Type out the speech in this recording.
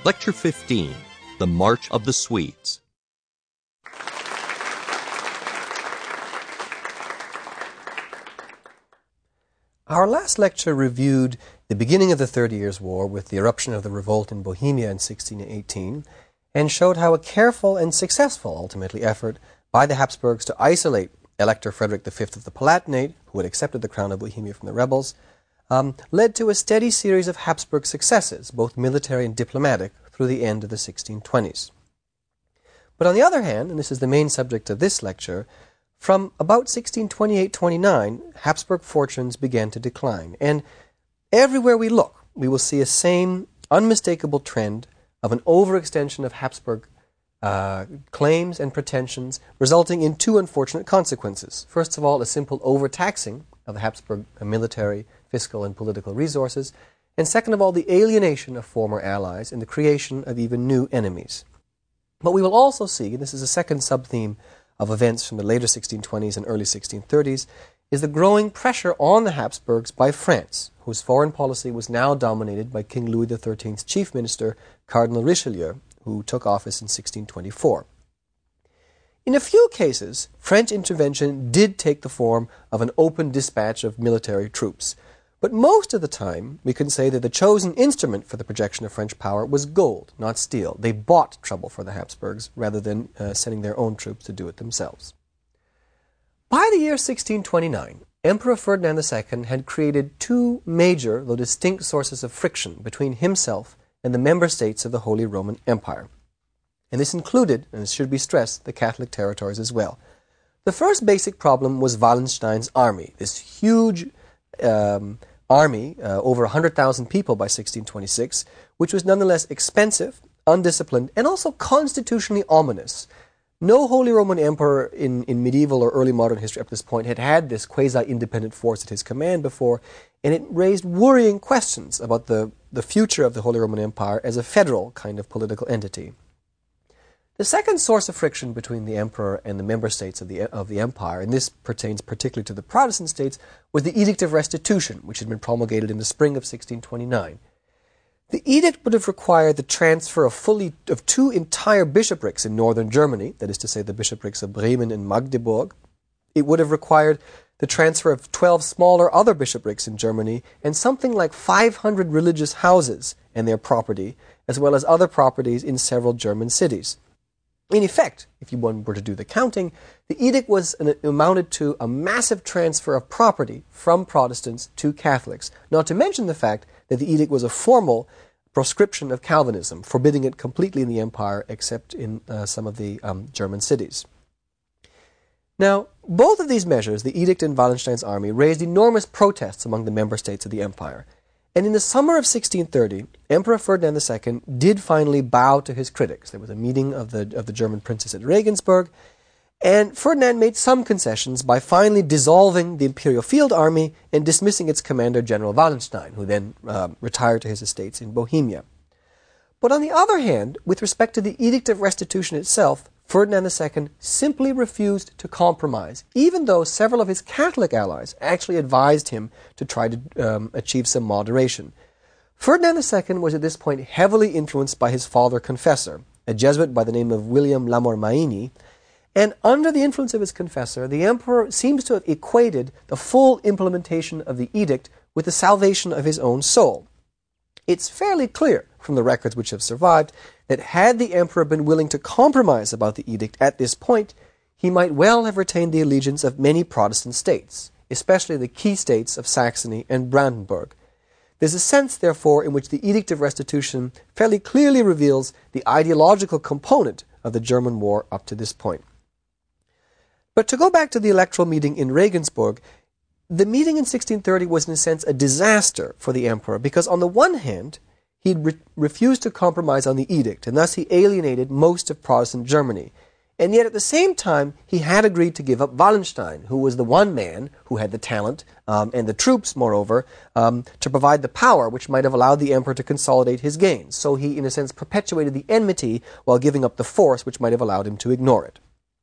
Lecture 15, The March of the Swedes. Our last lecture reviewed the beginning of the 30 Years' War with the eruption of the revolt in Bohemia in 1618 and showed how a careful and successful, ultimately, effort by the Habsburgs to isolate Elector Frederick V of the Palatinate, who had accepted the crown of Bohemia from the rebels, led to a steady series of Habsburg successes, both military and diplomatic, through the end of the 1620s. But on the other hand, and this is the main subject of this lecture, from about 1628-29, Habsburg fortunes began to decline. And everywhere we look, we will see a same unmistakable trend of an overextension of Habsburg claims and pretensions, resulting in two unfortunate consequences. First of all, a simple overtaxing of the Habsburg military, fiscal, and political resources, and second of all, the alienation of former allies and the creation of even new enemies. But we will also see, and this is a second sub-theme of events from the later 1620s and early 1630s, is the growing pressure on the Habsburgs by France, whose foreign policy was now dominated by King Louis XIII's chief minister, Cardinal Richelieu, who took office in 1624. In a few cases, French intervention did take the form of an open dispatch of military troops. But most of the time, we can say that the chosen instrument for the projection of French power was gold, not steel. They bought trouble for the Habsburgs rather than sending their own troops to do it themselves. By the year 1629, Emperor Ferdinand II had created two major, though distinct, sources of friction between himself and the member states of the Holy Roman Empire. And this included, and it should be stressed, the Catholic territories as well. The first basic problem was Wallenstein's army, this huge army, over 100,000 people by 1626, which was nonetheless expensive, undisciplined, and also constitutionally ominous. No Holy Roman Emperor in medieval or early modern history up to this point had had this quasi-independent force at his command before, and it raised worrying questions about the future of the Holy Roman Empire as a federal kind of political entity. The second source of friction between the emperor and the member states of the empire, and this pertains particularly to the Protestant states, was the Edict of Restitution, which had been promulgated in the spring of 1629. The edict would have required the transfer of two entire bishoprics in northern Germany, that is to say the bishoprics of Bremen and Magdeburg. It would have required the transfer of 12 smaller other bishoprics in Germany and something like 500 religious houses and their property, as well as other properties in several German cities. In effect, if you were to do the counting, the edict amounted to a massive transfer of property from Protestants to Catholics, not to mention the fact that the edict was a formal proscription of Calvinism, forbidding it completely in the empire except in some of the German cities. Now, both of these measures, the edict and Wallenstein's army, raised enormous protests among the member states of the empire. And in the summer of 1630, Emperor Ferdinand II did finally bow to his critics. There was a meeting of the German princes at Regensburg, and Ferdinand made some concessions by finally dissolving the Imperial Field Army and dismissing its commander, General Wallenstein, who then retired to his estates in Bohemia. But on the other hand, with respect to the Edict of Restitution itself, Ferdinand II simply refused to compromise, even though several of his Catholic allies actually advised him to try to achieve some moderation. Ferdinand II was at this point heavily influenced by his father confessor, a Jesuit by the name of William Lamormaini, and under the influence of his confessor, the emperor seems to have equated the full implementation of the edict with the salvation of his own soul. It's fairly clear from the records which have survived that had the emperor been willing to compromise about the edict at this point, he might well have retained the allegiance of many Protestant states, especially the key states of Saxony and Brandenburg. There's a sense, therefore, in which the Edict of Restitution fairly clearly reveals the ideological component of the German war up to this point. But to go back to the electoral meeting in Regensburg, the meeting in 1630 was in a sense a disaster for the emperor because on the one hand, he had refused to compromise on the edict, and thus he alienated most of Protestant Germany. And yet at the same time, he had agreed to give up Wallenstein, who was the one man who had the talent and the troops, moreover, to provide the power which might have allowed the emperor to consolidate his gains. So he, in a sense, perpetuated the enmity while giving up the force which might have allowed him to ignore it.